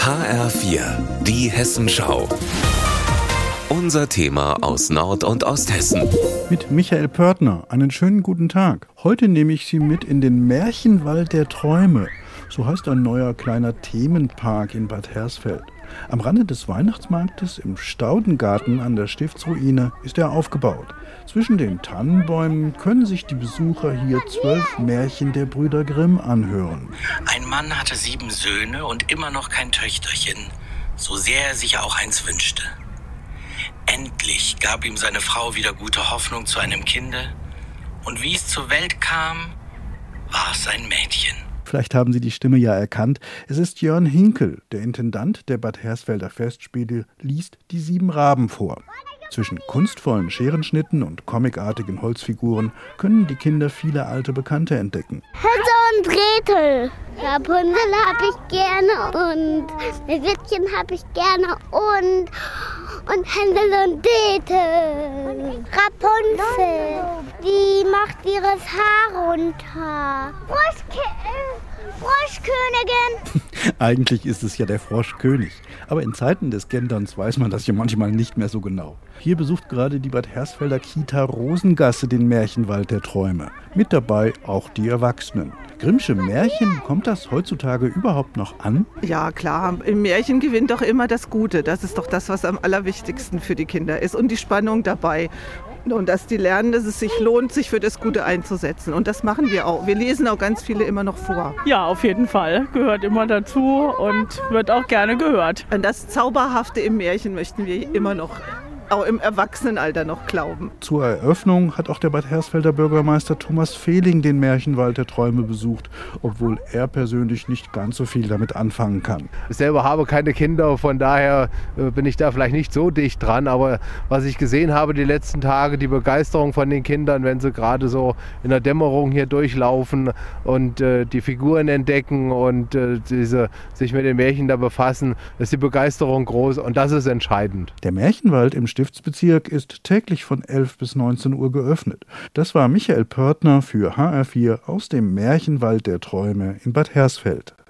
HR4, die Hessenschau. Unser Thema aus Nord- und Osthessen. Mit Michael Pörtner. Einen schönen guten Tag. Heute nehme ich Sie mit in den Märchenwald der Träume. So heißt ein neuer kleiner Themenpark in Bad Hersfeld. Am Rande des Weihnachtsmarktes im Staudengarten an der Stiftsruine ist er aufgebaut. Zwischen den Tannenbäumen können sich die Besucher hier 12 Märchen der Brüder Grimm anhören. Ein Mann hatte 7 Söhne und immer noch kein Töchterchen, so sehr er sich auch eins wünschte. Endlich gab ihm seine Frau wieder gute Hoffnung zu einem Kinde, und wie es zur Welt kam, war es ein Mädchen. Vielleicht haben Sie die Stimme ja erkannt. Es ist Jörn Hinkel, der Intendant der Bad Hersfelder Festspiele, liest die 7 Raben vor. Zwischen kunstvollen Scherenschnitten und comicartigen Holzfiguren können die Kinder viele alte Bekannte entdecken. Hänsel und Gretel. Rapunzel habe ich gerne und Schneewittchen habe ich gerne und Hänsel und Gretel. Rapunzel, die macht ihres Haar runter. Froschkönigin. Eigentlich ist es ja der Froschkönig. Aber in Zeiten des Genderns weiß man das ja manchmal nicht mehr so genau. Hier besucht gerade die Bad Hersfelder Kita Rosengasse den Märchenwald der Träume. Mit dabei auch die Erwachsenen. Grimmsche Märchen, kommt das heutzutage überhaupt noch an? Ja, klar. Im Märchen gewinnt doch immer das Gute. Das ist doch das, was am allerwichtigsten für die Kinder ist. Und die Spannung dabei. Und dass die lernen, dass es sich lohnt, sich für das Gute einzusetzen. Und das machen wir auch. Wir lesen auch ganz viele immer noch vor. Ja, auf jeden Fall. Gehört immer dazu und wird auch gerne gehört. An das Zauberhafte im Märchen möchten wir immer noch, auch im Erwachsenenalter noch glauben. Zur Eröffnung hat auch der Bad Hersfelder Bürgermeister Thomas Fehling den Märchenwald der Träume besucht, obwohl er persönlich nicht ganz so viel damit anfangen kann. Ich selber habe keine Kinder, von daher bin ich da vielleicht nicht so dicht dran, aber was ich gesehen habe die letzten Tage, die Begeisterung von den Kindern, wenn sie gerade so in der Dämmerung hier durchlaufen und die Figuren entdecken und sich mit den Märchen da befassen, ist die Begeisterung groß und das ist entscheidend. Der Märchenwald im Stiftsbezirk ist täglich von 11 bis 19 Uhr geöffnet. Das war Michael Pörtner für HR4 aus dem Märchenwald der Träume in Bad Hersfeld.